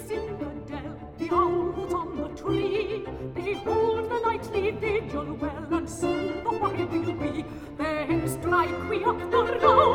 lives in the dell, the owls on the tree. They hold the nightly vigil well, and soon the while will we. Then strike we up the road.